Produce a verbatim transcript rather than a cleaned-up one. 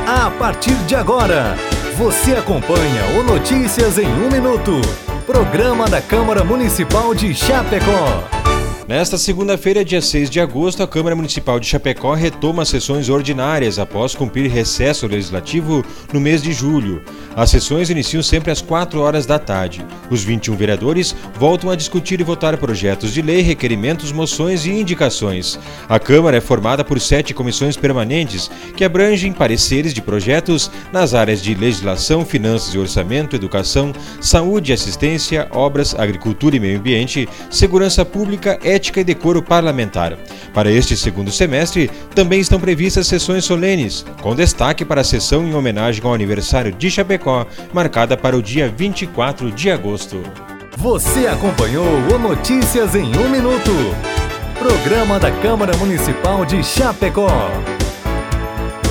A partir de agora, você acompanha o Notícias em um Minuto, programa da Câmara Municipal de Chapecó. Nesta segunda-feira, dia seis de agosto, a Câmara Municipal de Chapecó retoma as sessões ordinárias após cumprir recesso legislativo no mês de julho. As sessões iniciam sempre às quatro horas da tarde. Os vinte e um vereadores voltam a discutir e votar projetos de lei, requerimentos, moções e indicações. A Câmara é formada por sete comissões permanentes que abrangem pareceres de projetos nas áreas de legislação, finanças e orçamento, educação, saúde e assistência, obras, agricultura e meio ambiente, segurança pública, ética e decoro parlamentar. Para este segundo semestre, também estão previstas sessões solenes, com destaque para a sessão em homenagem ao aniversário de Chapecó, marcada para o dia vinte e quatro de agosto. Você acompanhou o Notícias em um Minuto, programa da Câmara Municipal de Chapecó.